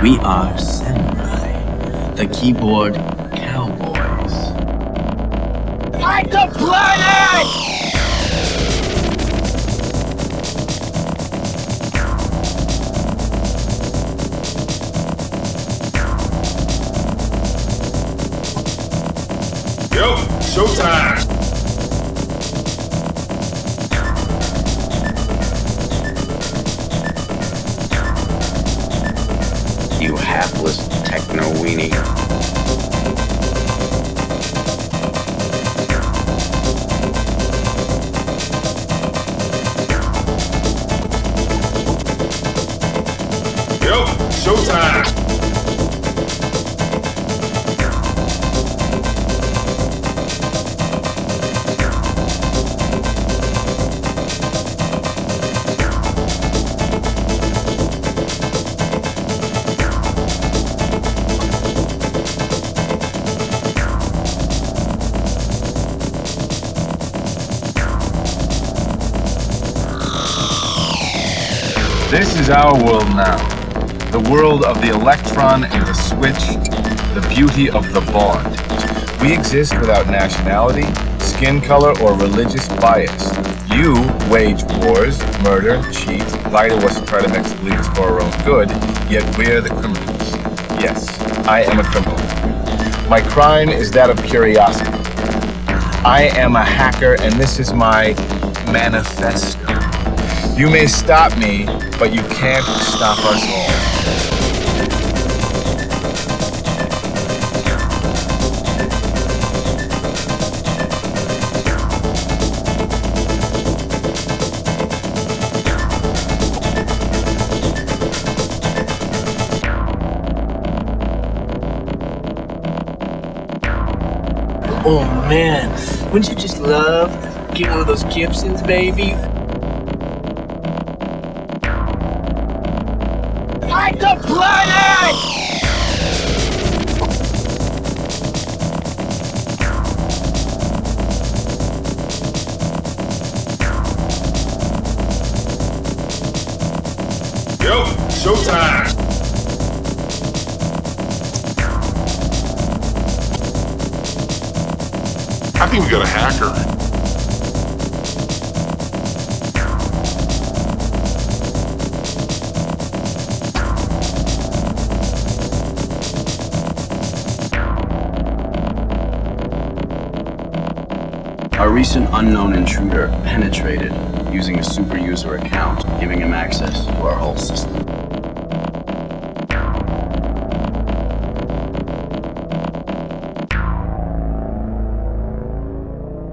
We are Samurai, the keyboard cowboys. Fight the planet! Yo, showtime! You hapless techno-weenie. Yo, showtime! This is our world now. The world of the electron and the switch, the beauty of the bond. We exist without nationality, skin color, or religious bias. You wage wars, murder, cheat, lie to us and try to make us believe it's for our own good, yet we're the criminals. Yes, I am a criminal. My crime is that of curiosity. I am a hacker, and this is my manifesto. You may stop me, but you can't stop us all. Oh man, wouldn't you just love getting one of those Gibsons, baby? Fight the planet! Yo, showtime! I think we got a hacker. A recent unknown intruder penetrated using a super user account, giving him access to our whole system.